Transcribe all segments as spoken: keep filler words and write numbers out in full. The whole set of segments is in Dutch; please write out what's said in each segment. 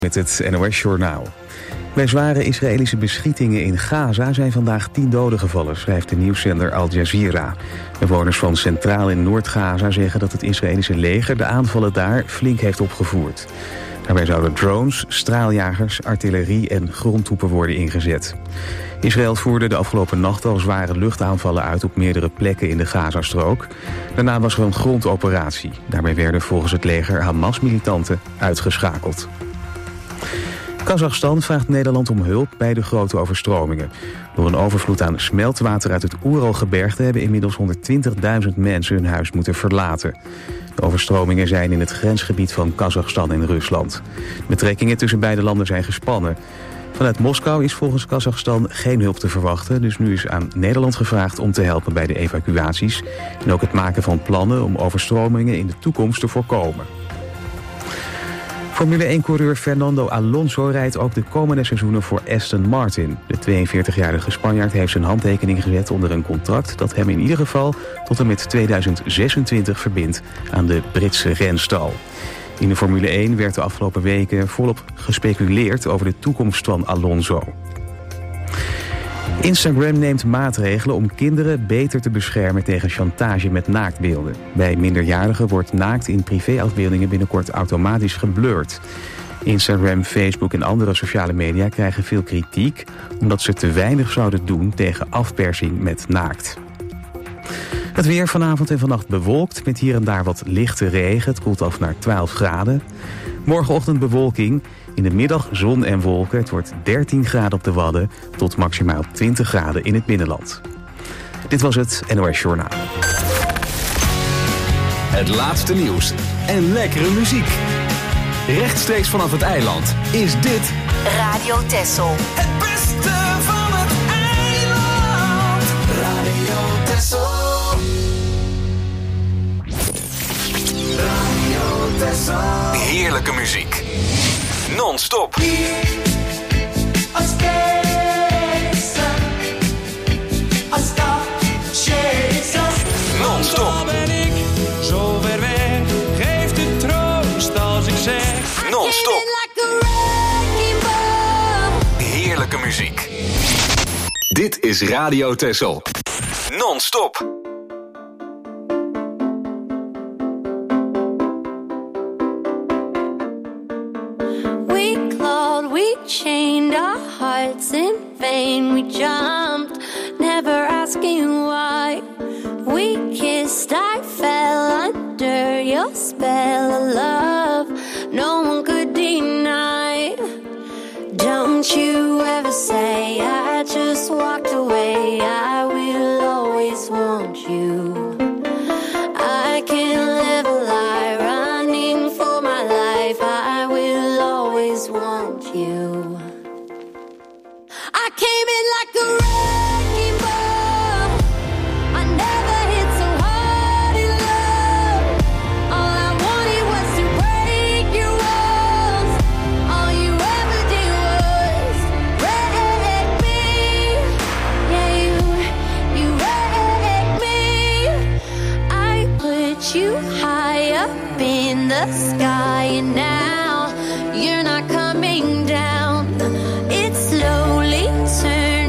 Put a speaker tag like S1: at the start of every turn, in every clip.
S1: Met het N O S-journaal. Bij zware Israëlische beschietingen in Gaza zijn vandaag tien doden gevallen, schrijft de nieuwszender Al Jazeera. Bewoners van Centraal- en Noord-Gaza zeggen dat het Israëlische leger de aanvallen daar flink heeft opgevoerd. Daarbij zouden drones, straaljagers, artillerie en grondtroepen worden ingezet. Israël voerde de afgelopen nacht al zware luchtaanvallen uit op meerdere plekken in de Gazastrook. Daarna was er een grondoperatie. Daarbij werden volgens het leger Hamas-militanten uitgeschakeld. Kazachstan vraagt Nederland om hulp bij de grote overstromingen. Door een overvloed aan smeltwater uit het Oeralgebergte hebben inmiddels honderdtwintigduizend mensen hun huis moeten verlaten. De overstromingen zijn in het grensgebied van Kazachstan en Rusland. Betrekkingen tussen beide landen zijn gespannen. Vanuit Moskou is volgens Kazachstan geen hulp te verwachten, dus nu is aan Nederland gevraagd om te helpen bij de evacuaties en ook het maken van plannen om overstromingen in de toekomst te voorkomen. Formule één-coureur Fernando Alonso rijdt ook de komende seizoenen voor Aston Martin. De tweeënveertigjarige Spanjaard heeft zijn handtekening gezet onder een contract dat hem in ieder geval tot en met tweeduizend zesentwintig verbindt aan de Britse renstal. In de Formule één werd de afgelopen weken volop gespeculeerd over de toekomst van Alonso. Instagram neemt maatregelen om kinderen beter te beschermen tegen chantage met naaktbeelden. Bij minderjarigen wordt naakt in privéafbeeldingen binnenkort automatisch geblurred. Instagram, Facebook en andere sociale media krijgen veel kritiek omdat ze te weinig zouden doen tegen afpersing met naakt. Het weer vanavond en vannacht bewolkt met hier en daar wat lichte regen. Het koelt af naar twaalf graden. Morgenochtend bewolking. In de middag zon en wolken. Het wordt dertien graden op de Wadden tot maximaal twintig graden in het binnenland. Dit was het N O S Journaal.
S2: Het laatste nieuws en lekkere muziek. Rechtstreeks vanaf het eiland is dit
S3: Radio Texel.
S4: Het beste van het eiland. Radio Texel. Radio Texel.
S2: heerlijke muziek. Non-stop. Non-stop.
S5: Ben ik zo ver weg, geeft het troost als ik zeg.
S2: Non-stop. Heerlijke muziek. Dit is Radio Texel. Non-stop.
S6: We clawed, we chained our hearts in vain. We jumped, never asking why. We kissed, I fell under your spell of love. No one could deny. Don't you ever say I just walked away. I will always want you. I can't live a lie running for my life. I will always want you. I came in like a wrecking ball. I never hit so hard in love. All I wanted was to break your walls. All you ever did was wreck me. Yeah, you, you wrecked me. I put you high up in the sky, and now you're not coming down. It's slowly turning.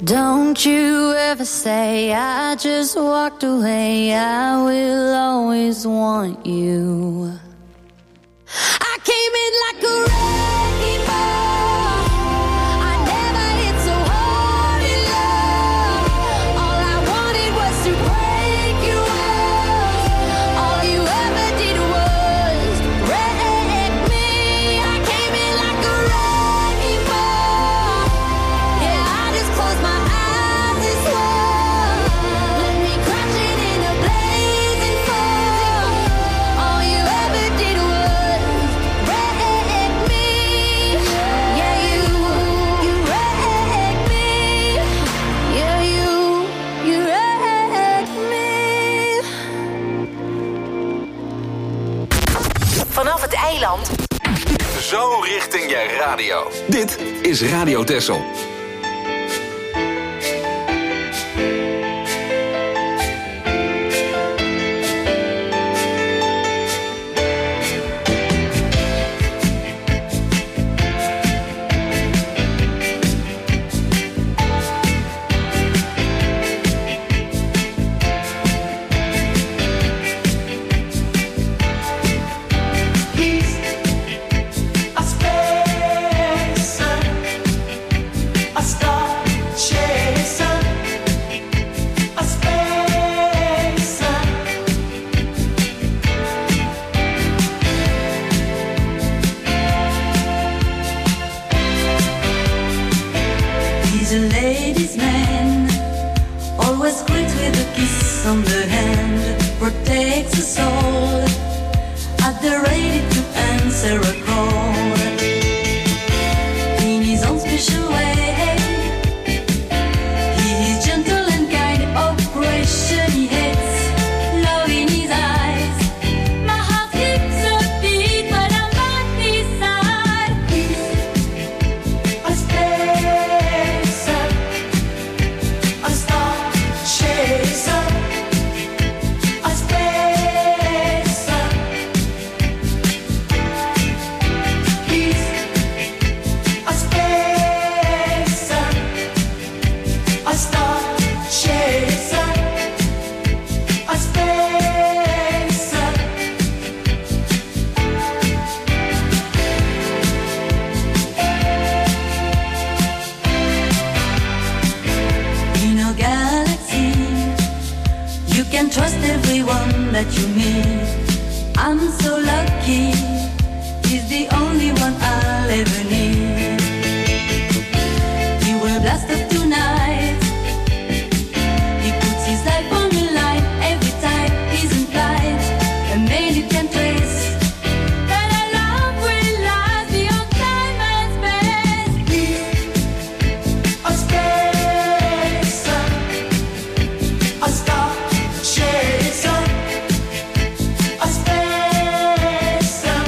S6: Don't you ever say I just walked away. I will always want you. I came in like a wrecking ball. I never hit so hard in love. All I wanted was to break you off. All you ever did was wreck me. I came in like a wrecking ball. Yeah, I just closed my eyes and swore. Let me crash it in a blazing fall. All you ever did was wreck me. Yeah, you, you wrecked me. Yeah, you, you wrecked me.
S3: Vanaf het eiland.
S2: Zo richting je radio. Dit is Radio Texel.
S4: A spacer, a star chaser, a spacer.
S7: He's a ladies' man, always greet with a kiss on the hand, protects the soul, at the ready to answer a call. In his own special way, he is gentle and kind, oppression he hates, love in his eyes. My heart skips a beat when I'm by his side.
S4: A spacer, a star chaser, a spacer. He's a spacer, a star chaser, a spacer.
S7: In a galaxy, you can trust everyone that you meet. I'm so lucky, he's the only one I'll ever need. He will blast up tonight, he puts his life on the line every time he's in flight. And man you can trace that our love will last beyond time and space.
S4: A spacer, a star chaser, a spacer.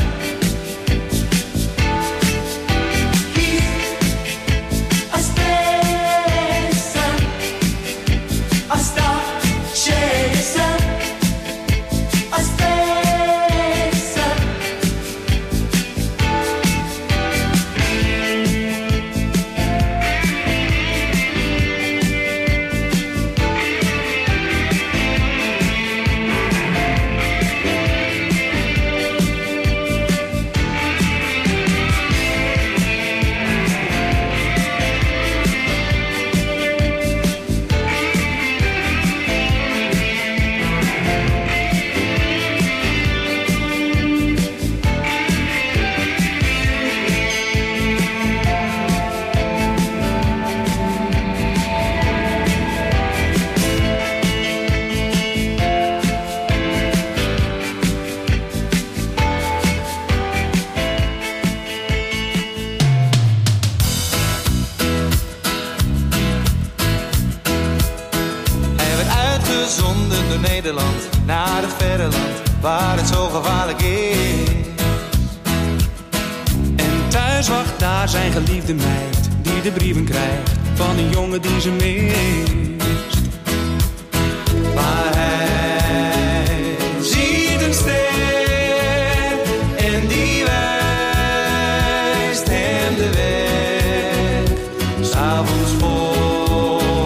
S4: He's a spacer, a star chaser, a spacer.
S5: Hij werd uitgezonden door Nederland naar het verre land waar het zo gevaarlijk is. En thuis wacht daar zijn geliefde meid die de brieven krijgt van een jongen die ze mist. Maar hij ziet een ster en die wijst hem de weg. 's Avonds vol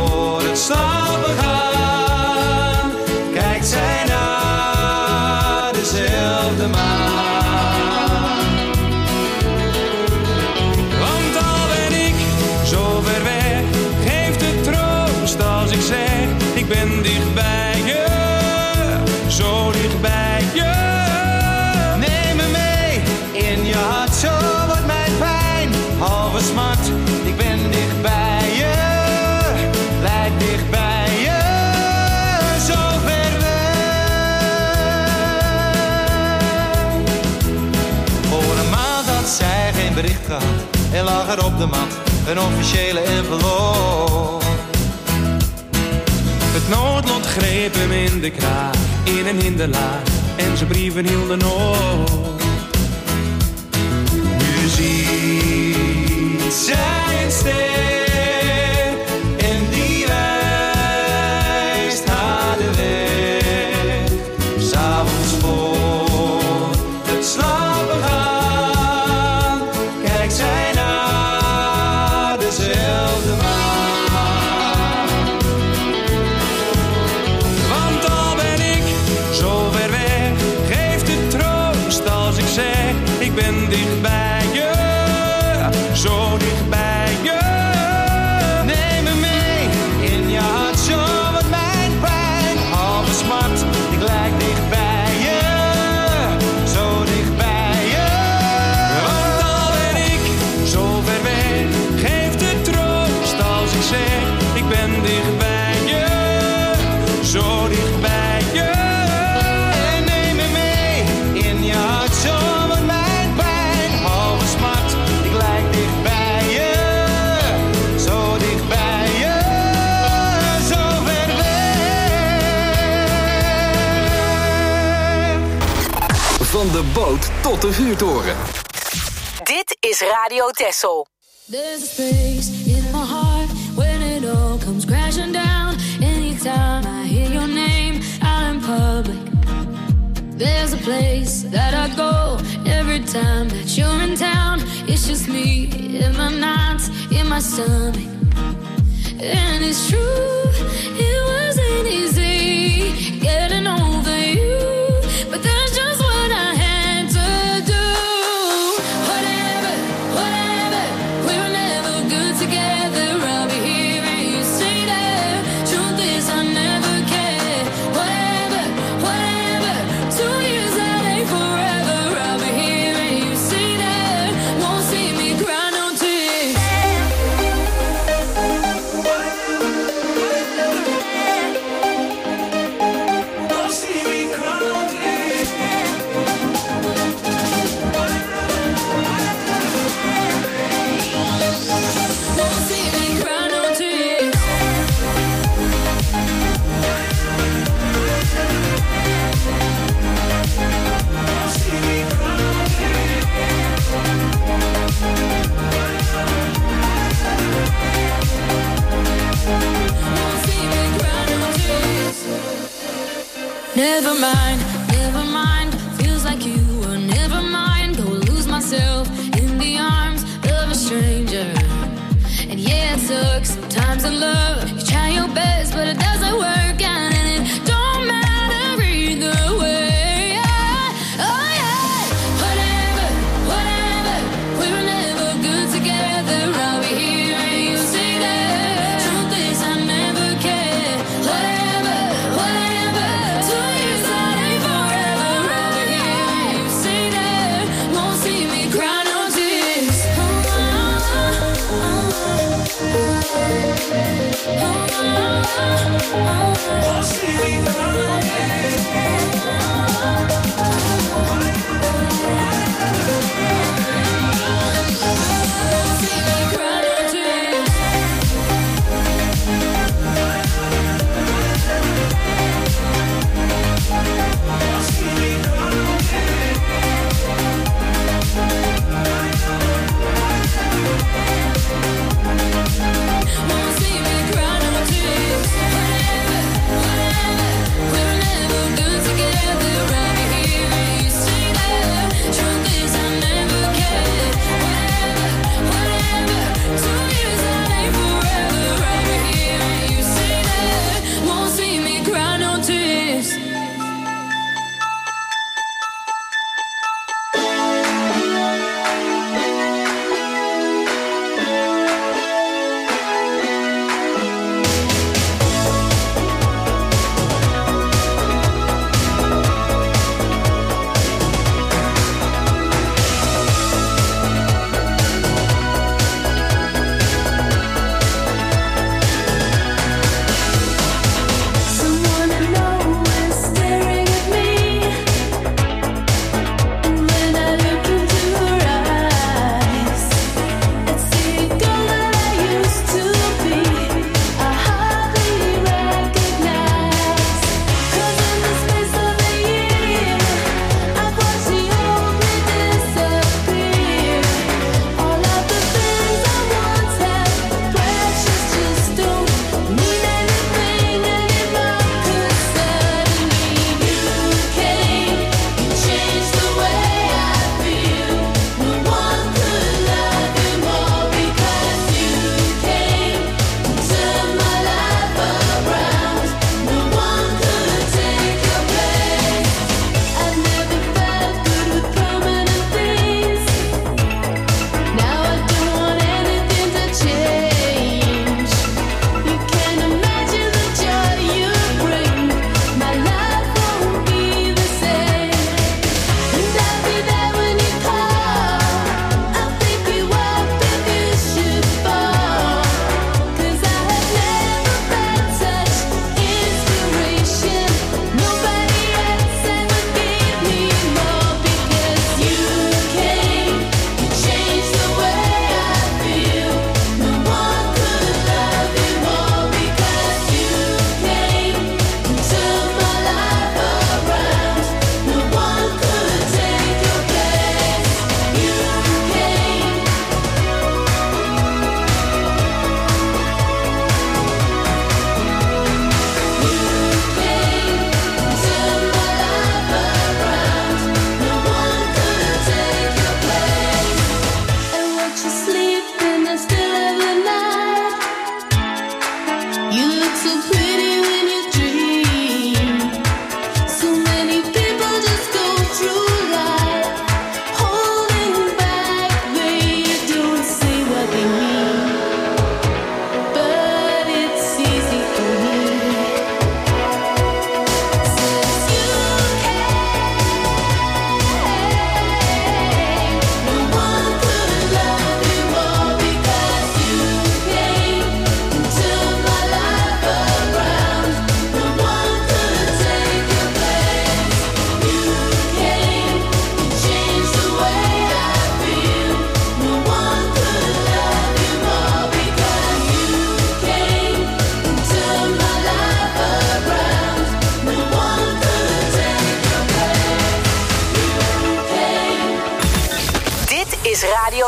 S5: smart. Ik ben dicht bij je, lijk dicht bij je, zo ver weg. Voor een maand had zij geen bericht gehad en lag er op de mat een officiële envelop. Het noodlot greep hem in de kraag, in een hinderlaag, en zijn brieven hielden op. Nu ziet zij een ster en die wijst haar de weg. 'S avonds voor het slapen gaan, kijkt zij naar dezelfde maan. Want al ben ik zo ver weg, geeft het troost als ik zeg, ik ben dicht bij je, zo dicht bij je. Neem me mee in je hart, zo wat mijn pijn, halve smart. Ik lijk dicht bij je, zo dicht bij je. Want al ben ik zo ver weg, geeft het troost als ik zeg, ik ben dicht bij je, zo dicht bij je. En neem me mee in je hart, zo wat mijn pijn, halve smart. Ik lijk dicht bij je, zo dicht bij je, zo ver weg.
S2: Van de boot tot de vuurtoren.
S3: Dit is Radio Texel.
S6: There's a space in my heart when it all comes crashing down. Anytime I hear your name out in public, there's a place that I go every time that you're in town. It's just me in my nights, in my stomach. And it's true, it wasn't easy getting over you, but that's just what I had to do. Whatever, whatever, we were never good together. I'll be here and you stay there. Truth is I never cared. Whatever, whatever, two years that ain't forever. I'll be here and you stay there. Won't see me cry no tears. Won't see me cry no tears. Won't see me cry no tears. Never mind, never mind. Feels like you were never mind. Go lose myself in the arms of a stranger. And yeah, it sucks sometimes in love. You try your best, but it doesn't work out, and it don't matter either way. Yeah. Oh yeah. Whatever, whatever. We were never good together. I'll be here and you stay there. Truth is I never cared. Whatever, whatever. Two years that ain't forever. I'll be here and you stay there. Won't see me cry no tears. Oh, oh, oh, oh, oh.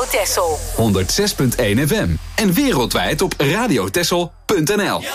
S3: Texel.
S2: honderdzes komma één F M. En wereldwijd op radiotexel punt n l.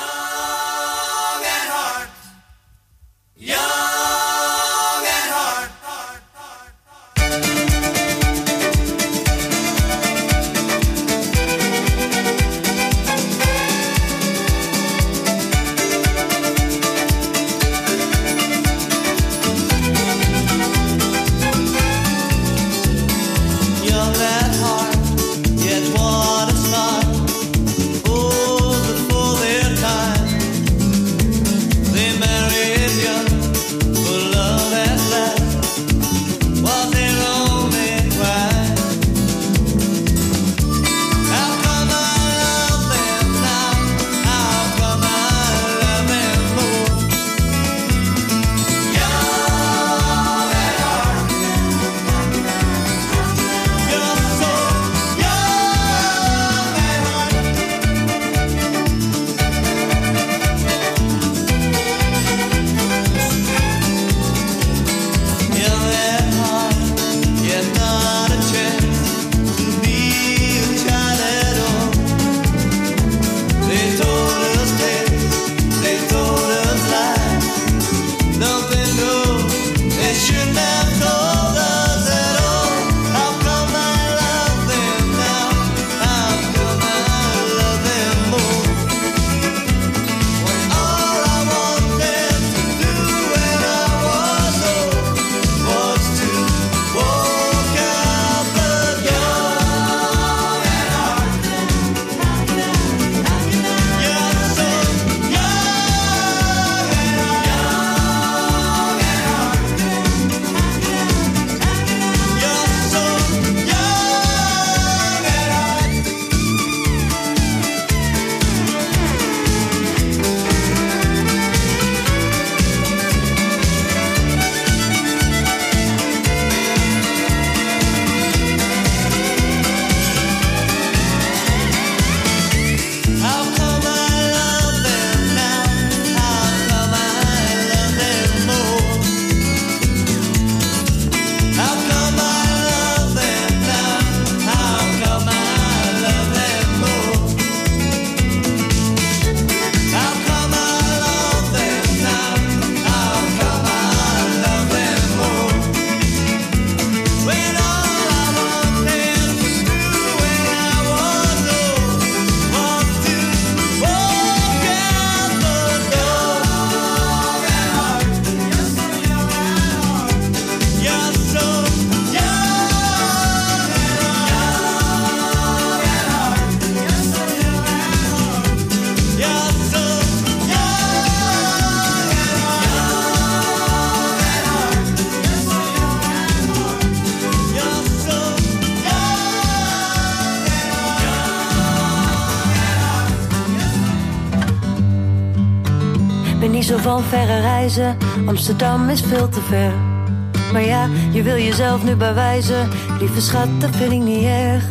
S8: Zo van verre reizen, Amsterdam is veel te ver. Maar ja, je wil jezelf nu bewijzen. Lieve schat, dat vind ik niet erg.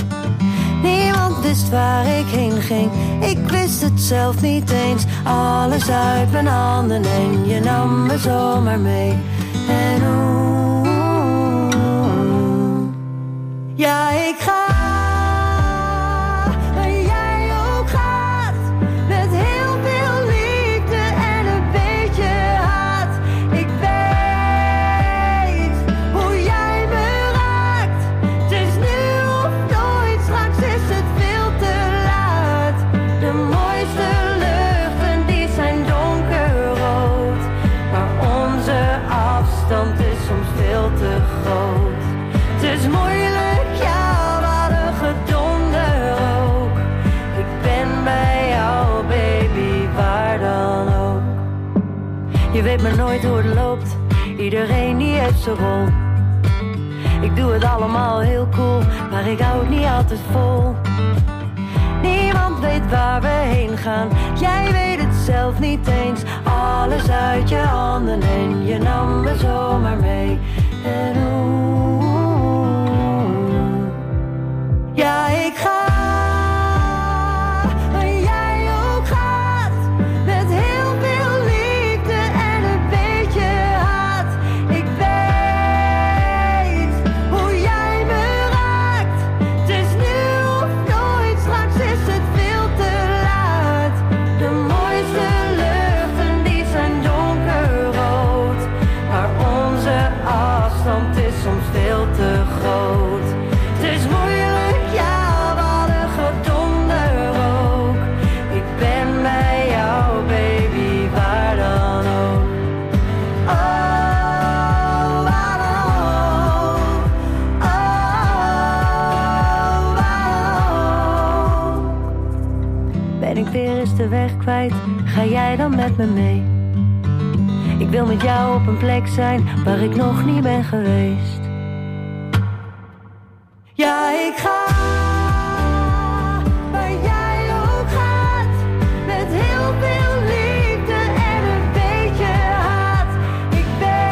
S8: Niemand wist waar ik heen ging. Ik wist het zelf niet eens. Alles uit mijn handen en je nam me zomaar mee. En oeh, ja, ik ga. Je weet maar nooit hoe het loopt. Iedereen die heeft zijn rol. Ik doe het allemaal heel cool, maar ik hou het niet altijd vol. Niemand weet waar we heen gaan. Jij weet het zelf niet eens. Alles uit je handen en je nam me zomaar mee. En oeh, ja, ik ga. weer eens de weg kwijt, ga jij dan met me mee? Ik wil met jou op een plek zijn waar ik nog niet ben geweest. Ja, ik ga waar jij ook gaat, met heel veel liefde en een beetje haat. Ik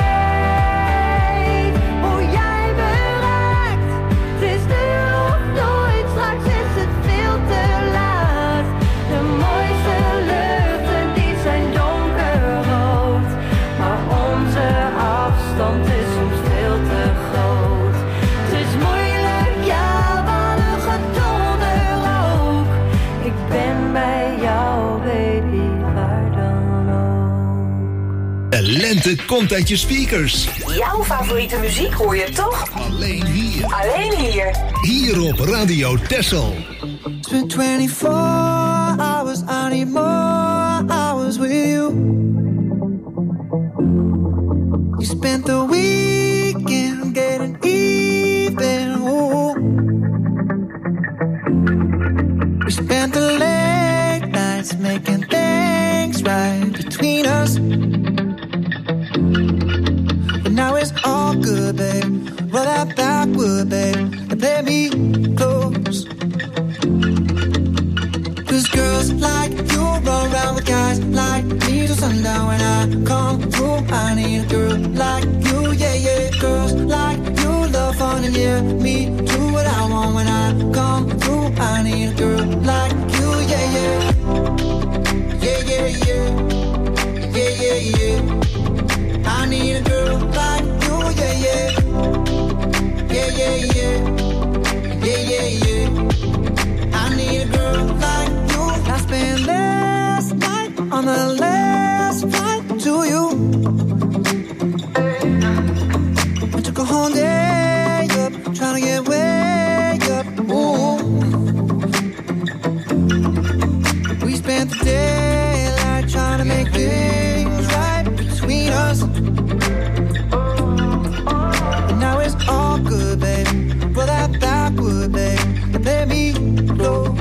S8: weet hoe jij me raakt. Het is nu of nooit, straks is het veel te laat. De mooiste luchten die zijn donkerrood, maar onze afstand is soms veel te groot. Het is moeilijk, ja, wat een gedonder ook. Ik ben bij jou, baby, waar dan ook.
S9: De lente komt uit je speakers.
S3: Jouw favoriete muziek hoor je toch?
S9: Alleen hier.
S3: Alleen hier.
S9: Hier op Radio Texel.
S10: It's been twenty-four hours, I need more hours with you. You spent the weekend getting even, ooh. We spent the late nights making things right between us. But now it's all good, babe. Roll that backward, babe, and play me close. Cause girls like you run around with guys like me till sundown. When I come through, I need a girl like you, yeah, yeah. Girls like you love fun and yeah, me do what I want. When I come through, I need a girl like you, yeah, yeah. Yeah, yeah, yeah. Yeah, yeah, yeah. I need a girl like you, yeah, yeah. Yeah, yeah, yeah. Yeah, yeah, yeah. I need a girl like you. I spent last night on the last flight to you. I took a whole day up, trying to get way up. Ooh. We spent the daylight trying to make things right between us. And now it's all good, babe. Roll that backward, babe, and play me close.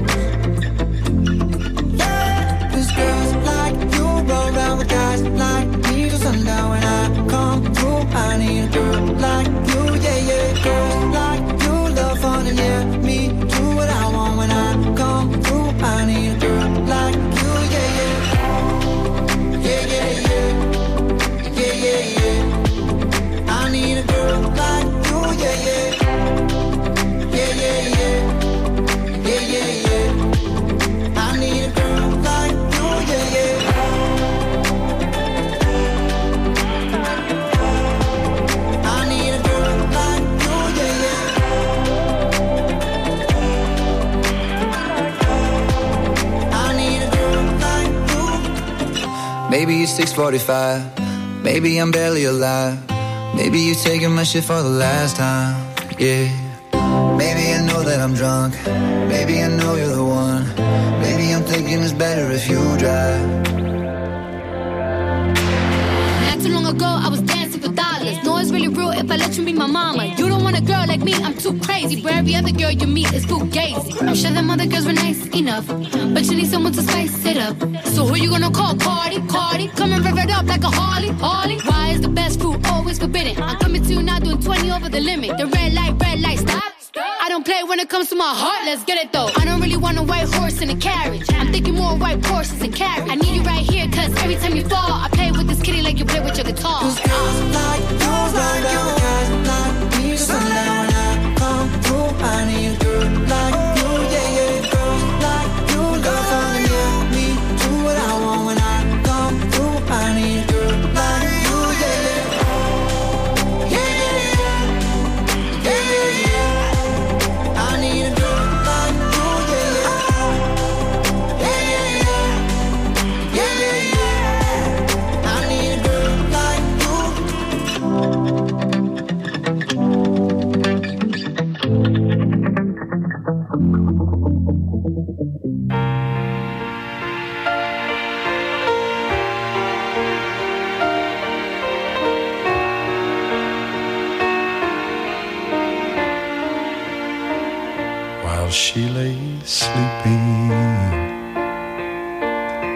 S10: Yeah, 'cause girls like you roll around with guys like me till sundown. When I come through, I need a girl like you, yeah, yeah. Girls like you love fun and yeah, me do what I want. When I come through, I need a girl like you, yeah, yeah. Yeah, yeah, yeah. Yeah, yeah, yeah. I need a girl like you, yeah, yeah. Yeah, yeah, yeah. Yeah, yeah, yeah. I need a girl like you, yeah, yeah. I need a girl like you, yeah, yeah. I need a girl like you. Maybe it's six forty-five. Maybe I'm barely alive. Maybe you're taking my shit for the last time, yeah. Maybe I know that I'm drunk. Maybe I know you're the one. Maybe I'm thinking it's better if you drive.
S11: Not too long ago, I was dancing for dollars. No, it's really real if I let you be my mama. You don't want a girl like me, I'm too crazy. Where every other girl you meet is fugazi. I'm sure them other girls were nice enough, but you need someone to spice it up. So who you gonna call? Cardi, Cardi. Come and rev it up like a Harley, Harley. Why is the best fruit always forbidden? I'm coming to you now doing twenty over the limit. The red light, red light, stop. I don't play when it comes to my heart, let's get it though. I don't really want a white horse in a carriage. I'm thinking more white horses and carriage. I need you right here, cause every time you fall, I play with this kitty like you play with your guitar.
S10: Cause girls like you, like you, guys like me, sundown. When I come through, I need a girl like you, yeah, yeah. Girls like you, love fun, yeah, me do what I want. When I come through, I need a girl like you, yeah, yeah. Yeah, yeah, yeah. Yeah, yeah, yeah. I need a girl like you, yeah, yeah. Yeah, yeah, yeah. Yeah, yeah, yeah. I need a girl like you.
S12: While she lay sleeping,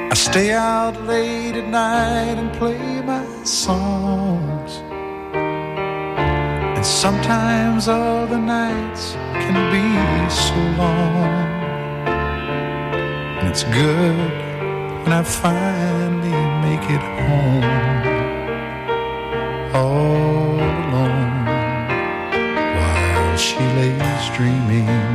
S12: I stay out late at night and play my songs. And sometimes all the nights can be so long. And it's good when I finally make it home, all alone, while she lays dreaming.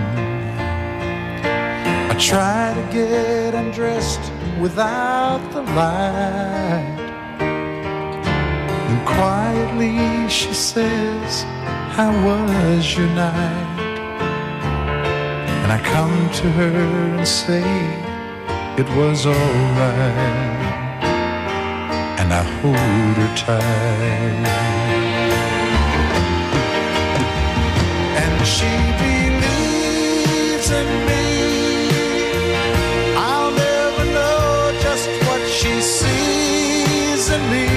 S12: I try to get undressed without the light, and quietly she says, how was your night? And I come to her and say, it was alright, and I hold her tight. And she believes in me. I'll never know just what she sees in me.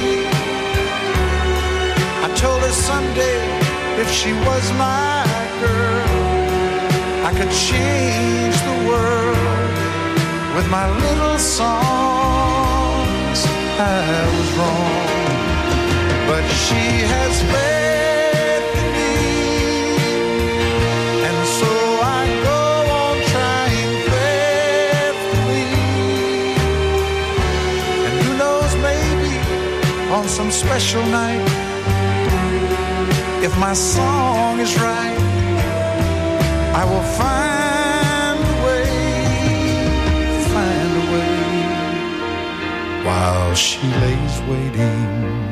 S12: I told her someday if she was my girl, I could change the world with my little songs. I was wrong, but she has faith in me, and so I go on trying faithfully. And who knows, maybe on some special night, if my song is right, I will find a way, find a way, while she lays waiting.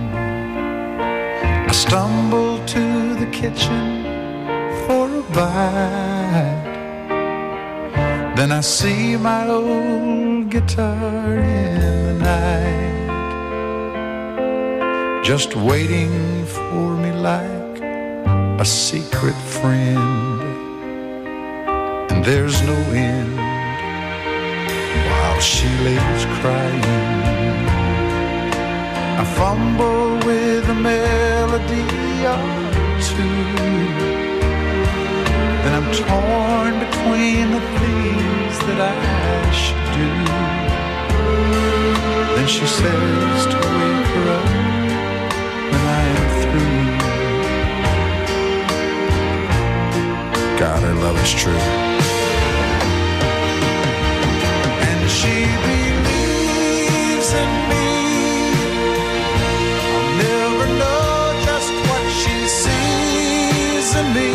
S12: I stumble to the kitchen for a bite, then I see my old guitar in the night, just waiting for me like a secret friend. And there's no end while she lays crying. I fumble with a melody or two, then I'm torn between the things that I should do. Then she says to wake her up when I am through. God, her love is true. She believes in me. I'll never know just what she sees in me.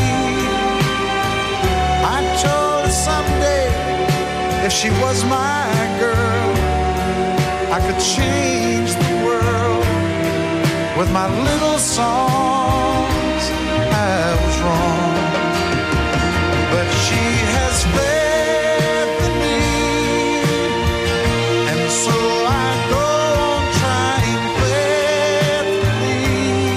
S12: I told her someday if she was my girl, I could change the world with my little songs. I was wrong, but she has faith. So I go on trying faithfully,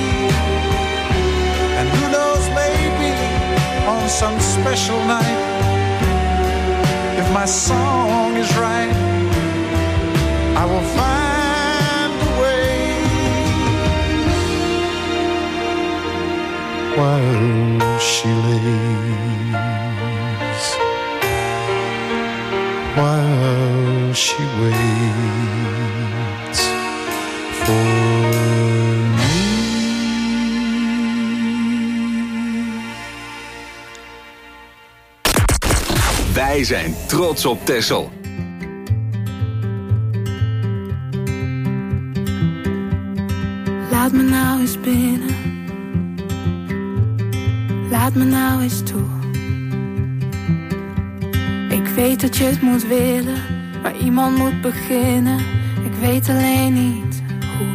S12: and who knows, maybe on some special night, if my song is right, I will find a way, while she lays, while she waits for me.
S2: Wij zijn trots op Texel.
S13: Laat me nou eens binnen, laat me nou eens toe. Ik weet dat je het moet willen, maar iemand moet beginnen. Ik weet alleen niet hoe.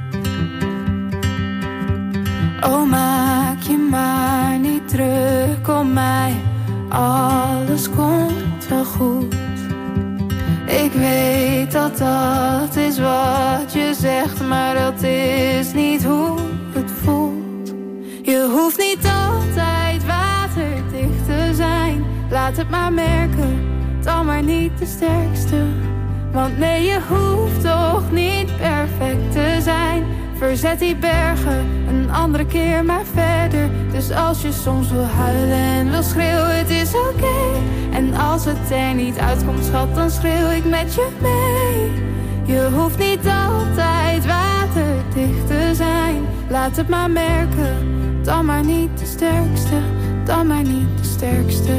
S13: Oh, maak je maar niet druk om mij, alles komt wel goed. Ik weet dat dat is wat je zegt, maar dat is niet hoe het voelt. Je hoeft niet altijd waterdicht te zijn, laat het maar merken, dan maar niet de sterkste. Want nee, je hoeft toch niet perfect te zijn. Verzet die bergen, een andere keer maar verder. Dus als je soms wil huilen en wil schreeuwen, het is oké. Okay. En als het er niet uitkomt, schat, dan schreeuw ik met je mee. Je hoeft niet altijd waterdicht te zijn. Laat het maar merken, dan maar niet de sterkste. Dan maar niet de sterkste.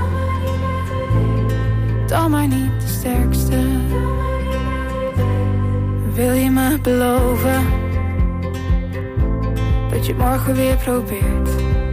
S13: Dan maar niet de sterkste. Wil je me beloven dat je het morgen weer probeert?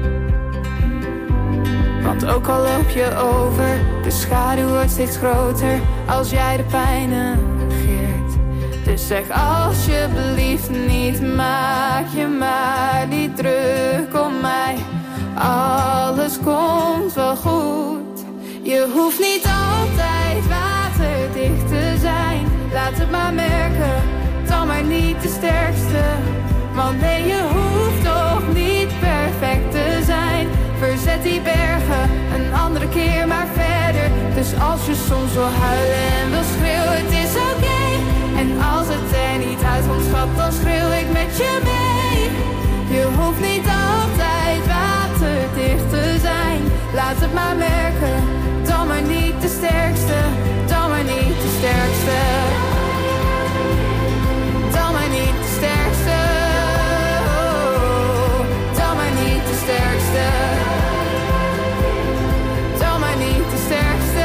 S13: Want ook al loop je over, de schaduw wordt steeds groter als jij de pijn negeert. Dus zeg alsjeblieft niet, maak je maar niet druk om mij. Alles komt wel goed. Je hoeft niet altijd waterdicht te zijn. Laat het maar merken, dan maar niet de sterkste. Want nee, je hoeft toch niet perfect te zijn. Verzet die bergen, een andere keer maar verder. Dus als je soms wil huilen en wil schreeuwen, het is oké. Okay. En als het er niet uitkomt, schat, dan schreeuw ik met je mee. Je hoeft niet altijd waterdicht te zijn. Laat het maar merken, dan maar niet de sterkste. Dan maar niet de sterkste. Dan maar niet de sterkste. Dan maar niet de sterkste. Dan maar niet de sterkste.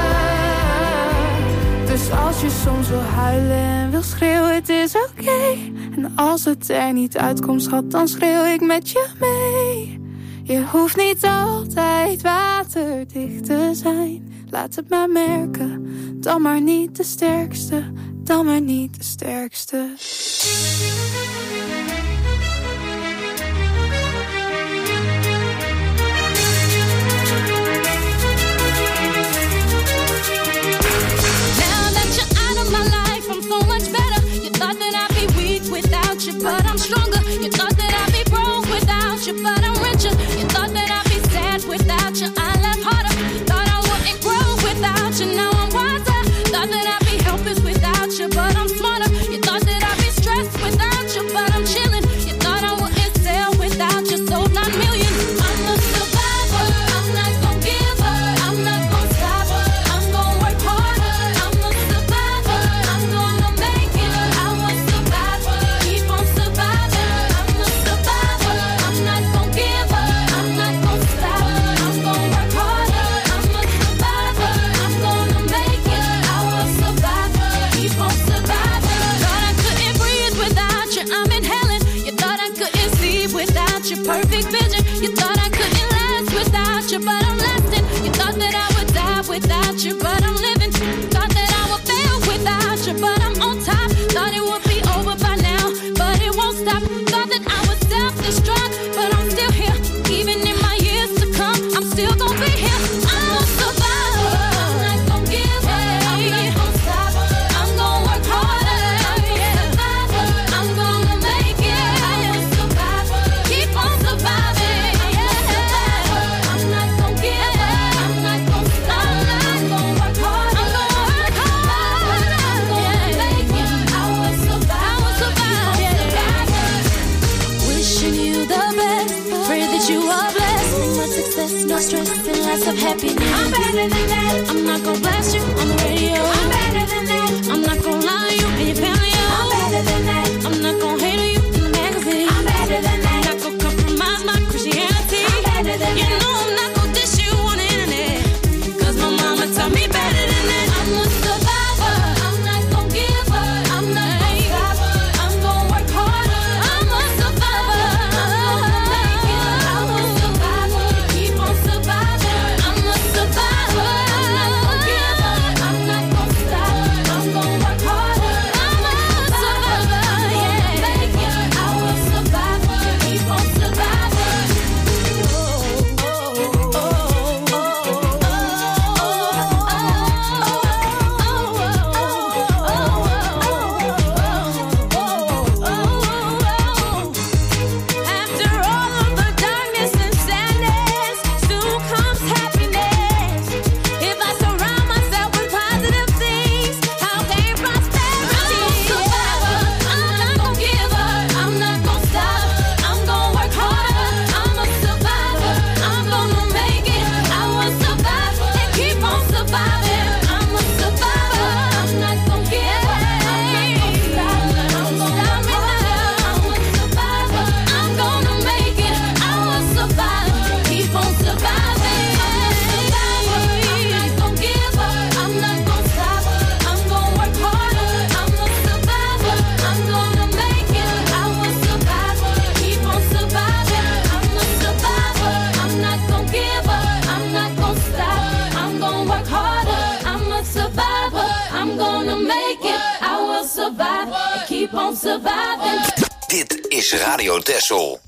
S13: Dus als je soms wil huilen en wil schreeuwen, het is oké. Okay. En als het er niet uitkomt, schat, dan schreeuw ik met je mee. Je hoeft niet altijd waterdicht te zijn. Laat het maar merken, dan maar niet de sterkste. Dan maar niet de sterkste.
S11: But I'm stronger. You thought that I'd be broke without you, but I'm richer. You thought that I'd be sad without you, I laugh harder. Thought I wouldn't grow without you, now I'm wiser. Thought that I'd be helpless without you, but I'm smarter. You thought that I'd be stressed without you, but I'm
S14: survive, and keep on surviving.
S2: Dit is Radio Texel.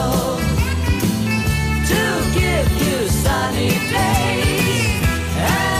S4: Sunny days.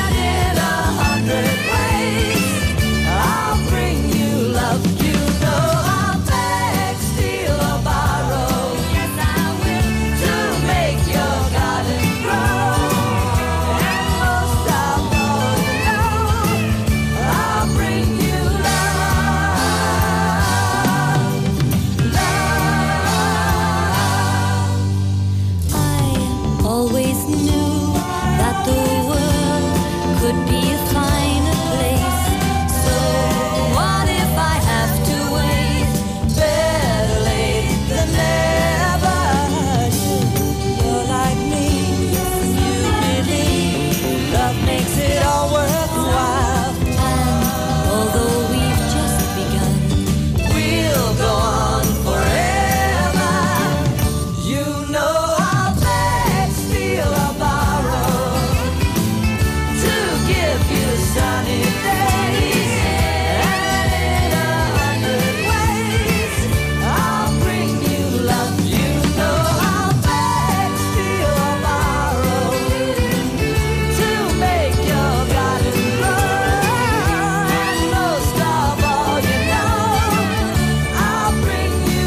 S6: knew that the world could be a finer place. So what if I have to wait? Better late than never. You're like me, you believe love makes it all worthwhile. And although we've just begun, we'll go on forever. You know I'll beg, steal or borrow to give you sunny days. And in a hundred ways I'll bring you love. You know I'll beg, steal or borrow to make your garden grow. And most of all, you know I'll bring you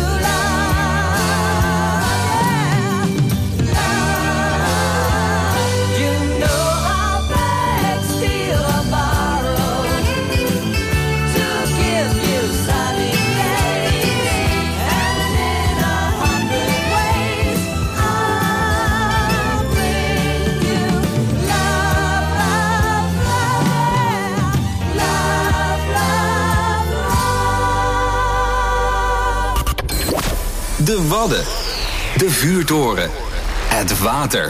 S6: love. Love. You know I'll beg, steal or borrow to give you sunny days. And in a hundred ways I'll bring you love, love, love, love, love.
S2: De Wadden. De vuurtoren. Het water.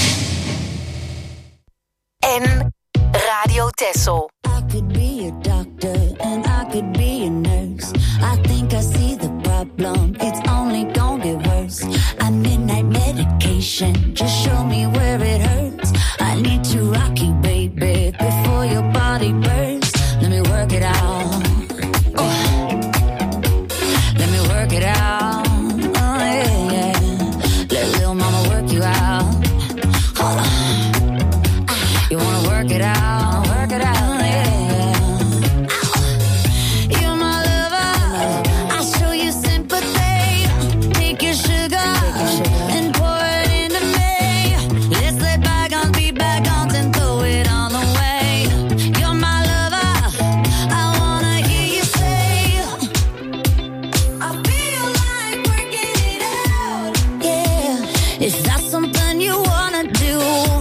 S3: En Radio Texel.
S6: I could be a doctor and I could be a nurse. I think I see the problem, it's only gonna get worse. I midnight medication, just show me where it hurts. I need to rock you, baby, before your body bursts. Let me work it out. Oh. Let me work it out. Oh, yeah, yeah. Let little mama work you out. Hold on. You wanna work it out, work it out, yeah, yeah. You're my lover, I'll show you sympathy. Take your sugar and pour it into me. Let's let bygones be bygones and throw it all away. You're my lover, I wanna hear you say, I feel like working it out. Yeah, is that something you wanna do?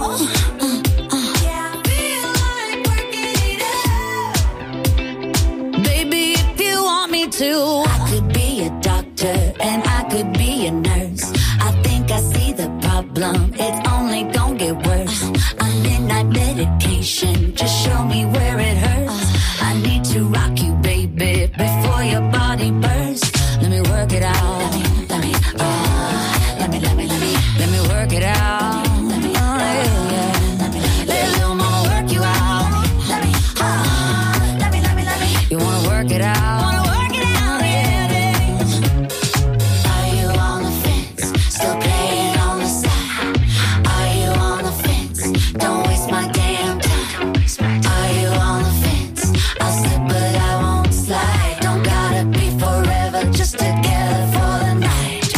S6: Baby, if you want me to, I could be a doctor and I could be a nurse. I think I see the problem, it's only gonna get worse. I'm midnight medication, just show me where it hurts. I need to rock you, baby, before your body bursts. Let me work it out. Let me, let me, uh, let me, let me, let me, let me work it out. Let me, oh, yeah, yeah. Let me, let little mama work you out. Let me, uh, let me, let me, let me. You wanna work it out? Wanna work it out, yeah, yeah. Are you on the fence? Still playing on the side? Are you on the fence? Don't waste my damn time. Are you on the fence? I'll slip but I won't slide. Don't gotta be forever, just together for the night.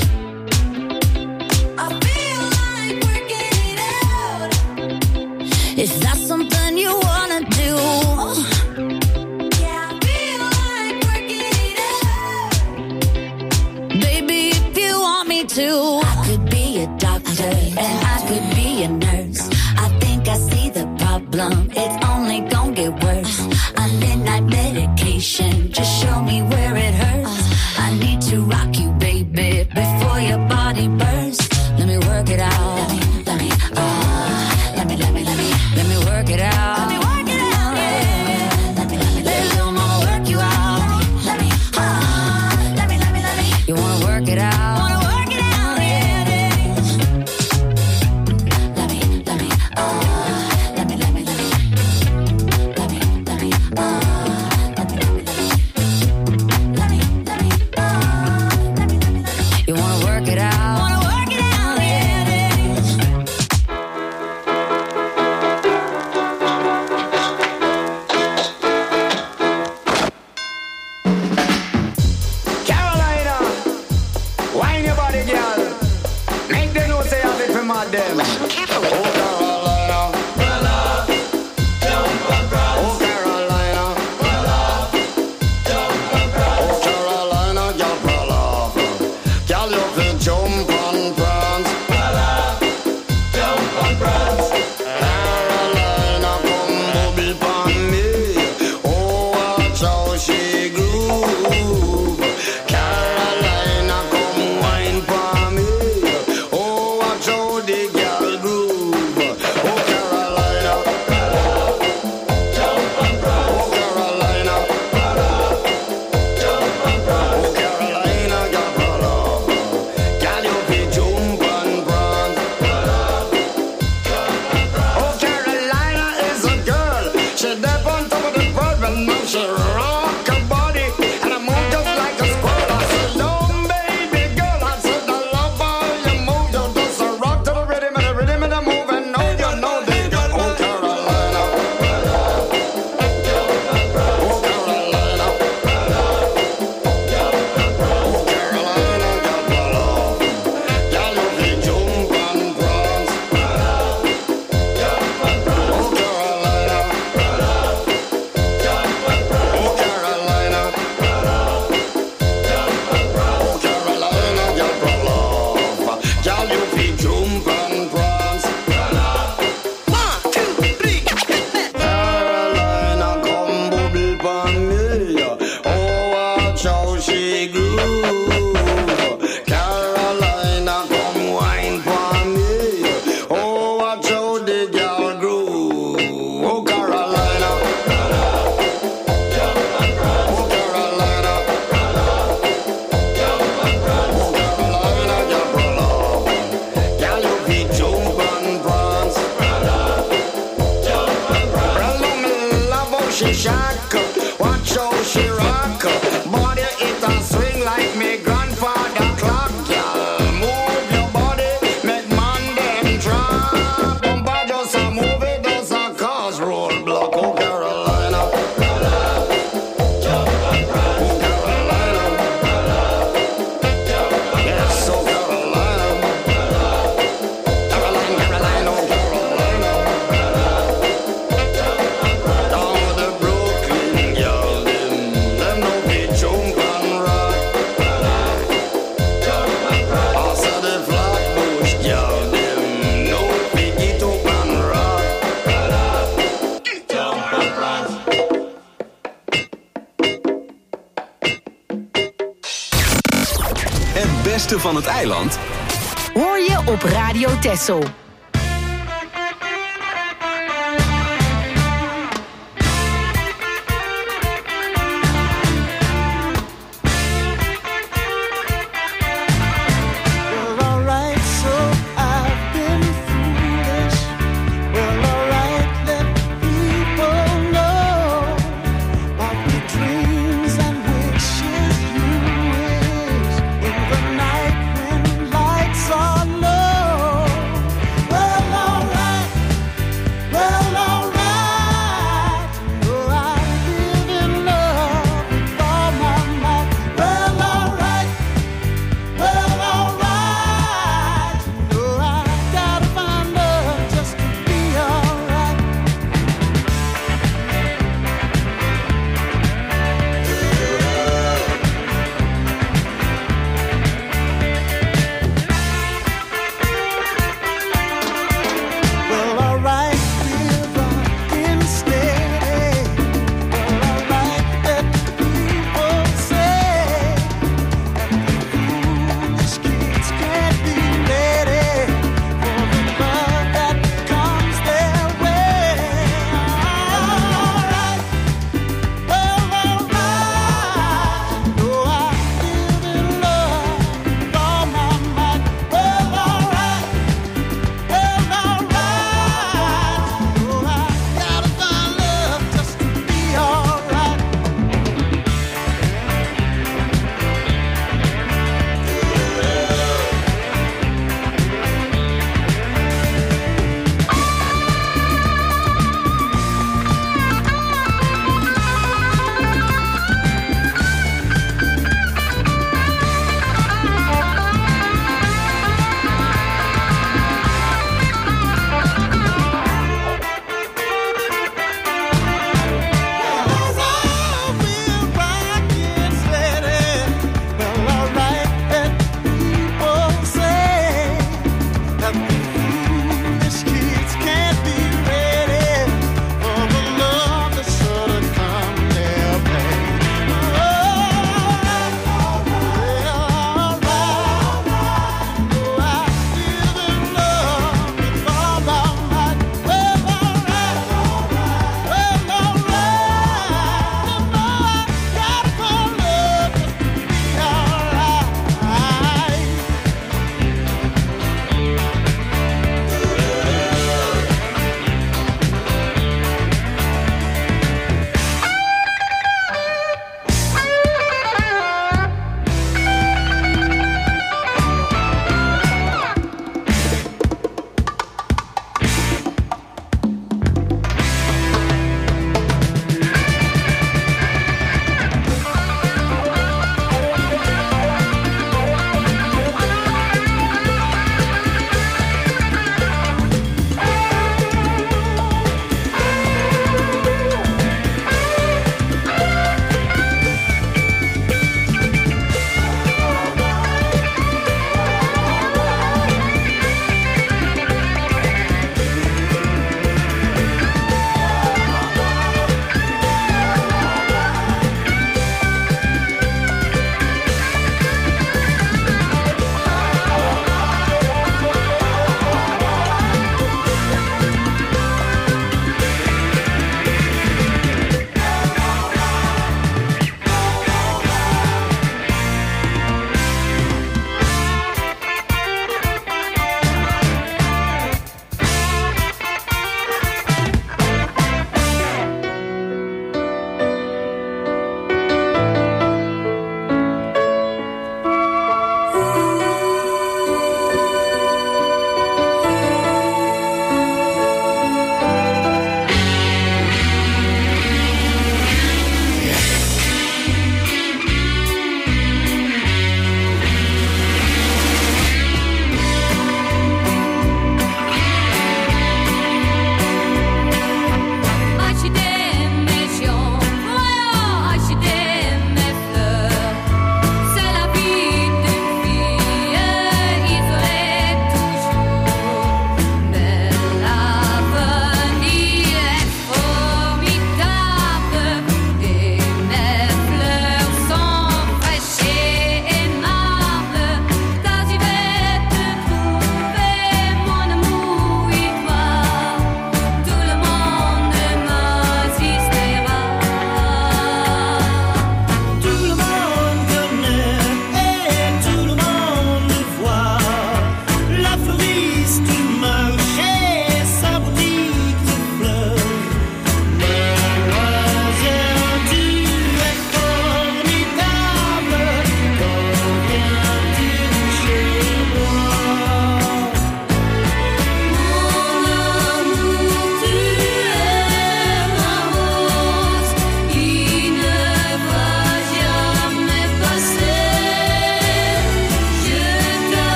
S6: I feel like working it out. Is that something you wanna do? Yeah, I feel like working it out. Baby, if you want me to, I could be a doctor and I could be a nurse. I think I see the problem, it's only gonna get worse. I'm midnight medication, just show me where it hurts. I need to rock you, baby, before your body bursts. Let me work it out. Let me, let me, uh, let me, let me, let me, let me work it out. Let me work it out, yeah. Let me, let me, let little mama work you out. Let me, uh, let me, let me, let me. You wanna work it out? Wanna work it out, yeah, yeah. Let me, let me, uh, let me, let me, let me, let me, let me, uh, let me, let me, let me, let me, let me, uh, let me, let me, let me. You wanna work it out? Wanna work it out, yeah, yeah.
S15: Carolina, wine your body, girl. Make them know say I've been from my them. Oh, Carolina. Oh, Carolina. Oh, Carolina, girl, brother. Girl, you can jump and prance.
S16: the girl groove. Oh Carolina, jump and prance. Oh Carolina, jump and prance. Oh Carolina, girl, girl, you be jump and prance. Oh Carolina is a girl. She dead on top of the world, and now she rock her body and I move just like a squirrel. I said, "Yo, baby girl," I said, "I love how you move. You just a rock to the rhythm and the rhythm and the move, and know you know the girl." Oh Carolina, oh Carolina, oh Carolina, girl, girl, you be jump and prance. Oh Carolina, oh Carolina, oh Carolina, girl, girl, you be jump and prance. One, two, three, Carolina, come bubble pon me. Oh, watch how she groove. Carolina, come wine pon me. Oh, watch how the girl groove. Oh, Carolina, oh Carolina, oh Carolina, girl, girl, you be jump and prance. Girl, me love how she shack, watch how she rock. Body it and swing like me grandfather clock. Girl, move your body, make man them drop. Bumper just a move it, just a cause roadblock. Oh Carolina, oh Carolina, yes, oh Carolina, Caroline, Caroline, oh Carolina. Down the Brooklyn girl, them, them no be jump and rock. Also the Flatbush girl, them no be get up and rock. Jump and prance.
S2: Het beste van het eiland
S3: Hoor je op Radio Texel.
S10: Well, alright, so I've been foolish. Well, alright, let people know about the dreams and wishes you wish in the night when lights are low.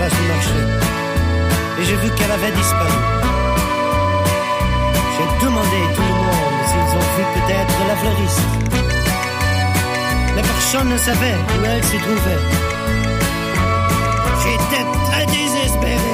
S17: place du marché. Et j'ai vu qu'elle avait disparu. J'ai demandé à tout le monde s'ils ont vu peut-être la fleuriste. Mais personne ne savait où elle se trouvait. J'étais très désespéré.